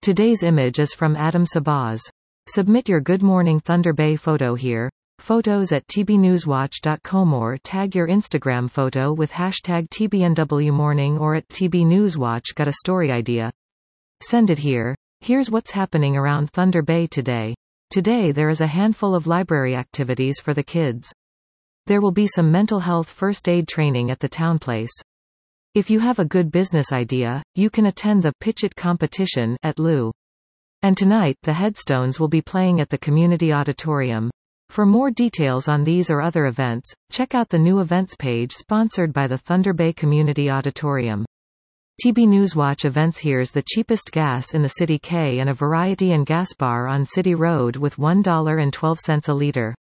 Today's image is from Adam Sabaz. Submit your Good Morning Thunder Bay photo here. Photos at tbnewswatch.com or tag your Instagram photo with hashtag TBNWMorning or at TBNewsWatch. Got a story idea? Send it here. Here's what's happening around Thunder Bay today. Today there is a handful of library activities for the kids. There will be some mental health first aid training at the town place. If you have a good business idea, you can attend the Pitch It competition at Lou. And tonight, the Headstones will be playing at the community auditorium. For more details on these or other events, check out the new events page sponsored by the Thunder Bay Community Auditorium. TB Newswatch events. Here's the cheapest gas in the City K and a variety and gas bar on City Road with $1.12 a liter.